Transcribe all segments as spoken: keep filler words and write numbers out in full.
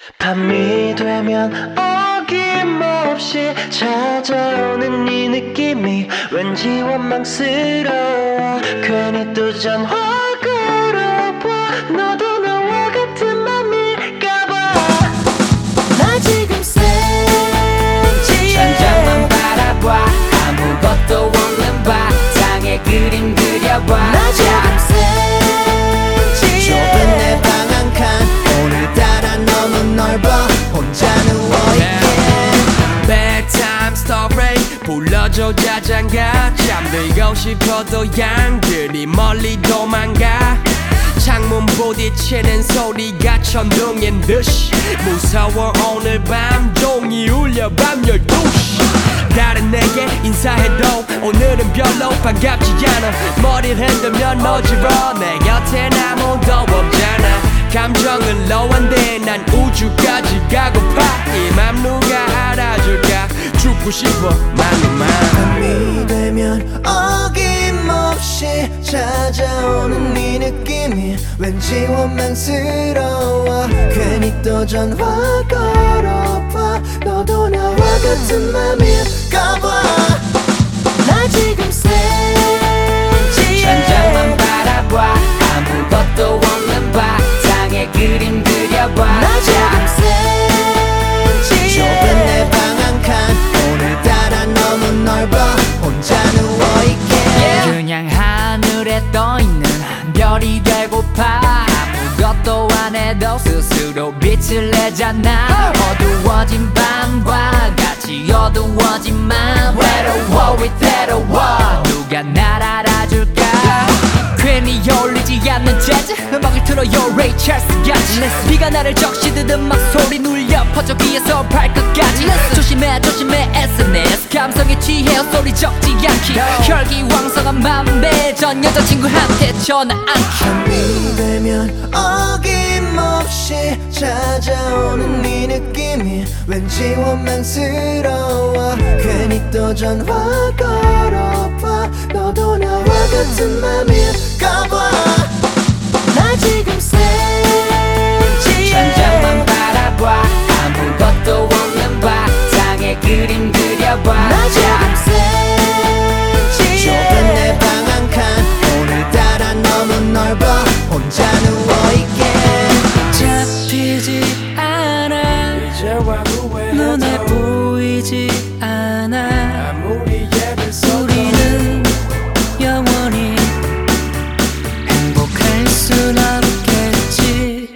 밤이 되면 어김없이 찾아오는 이 느낌이 왠지 원망스러워. 괜히 또 전화 걸어봐. 너도 나와 같은 맘일까봐. 나 지금 센지 천장만 바라봐. 아무것도 없는 바탕에 그림 그려봐. 나 지금 센지 좁은 내 방 한 칸 오늘따라 너무 넓어 혼자 누워있게. Bedtime story 불러줘 자장가. 잠들고 싶어도 양들이 멀리 도망가. 창문 부딪히는 소리가 천둥인 듯이 무서워. 오늘 밤 종이 울려 밤 열두 시. 다른 내게 인사해도 오늘은 별로 반갑지 않아. 머리를 흔들면 어지러워. 내 곁엔 아무도 없잖아. 감정은 low-한데 난 우주까지 가고파. 이 맘 누가 알아줄까. 죽고 싶어 맘만. 밤이 되면 어김없이 찾아오는 이 느낌이 왠지 원망스러워. 괜히 또 전화 걸어봐. 너도 나와 같은 맘일까봐. 나 지금 센지 천장만 바라봐. 아무것도 없는 바탕에 그림 그려봐. 나 지금 센지 좁은 내 방 한 칸 오늘따라 너무 넓어 혼자 누워있게. 그냥 하늘에 떠있는 별이 되고파. 아무것도 안 해도 스스로 빛을 내잖아. 어두워진 밤과 같이 어두워진 맘. 외로워 위태로워. 누가 날 알아줄까. 괜히 어울리지 않는 재즈 음악을 틀어요 레이 찰스 같이. 비가 나를 적시듯 음악 소리 눌려 퍼져 귀에서 발끝까지. 조심해 조심해 에스엔에스 감성에 취해 소리 적지 않기. 혈기왕성한 맘에 전 여자친구한테 전화 않기. 밤이 되면 어김없이 찾아오는 이 느낌이 왠지 원망스러워. 괜히 또 전화 걸어봐. 너도 나와 같은 맘일까봐. 나 지금 센지 천장만 바라봐. 아무것도 없는 바탕에 그림 그려봐. 나 지금 센지 좁은 내 방 한 칸 오늘따라 너무 넓어 혼자 누워있게. 잡히지 않아. 이제와 후회해도 눈에 보이지 않아. 아무리 예를 써도 우리는 영원히 행복할 순 없겠지.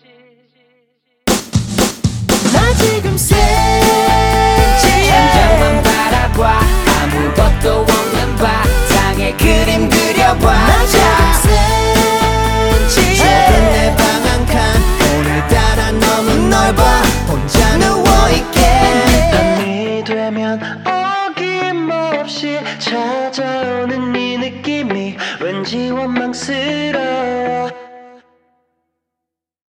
나 지금 센지 천장만 바라봐. 아무것도 없는 바탕에 그림 그려봐. 나 지금 센지 좁은 내 방 한 칸 오늘따라 너무 넓어 혼자 누워있게. 밤이 되면 어김없이 찾아오는 이 느낌이 왠지 원망스러워.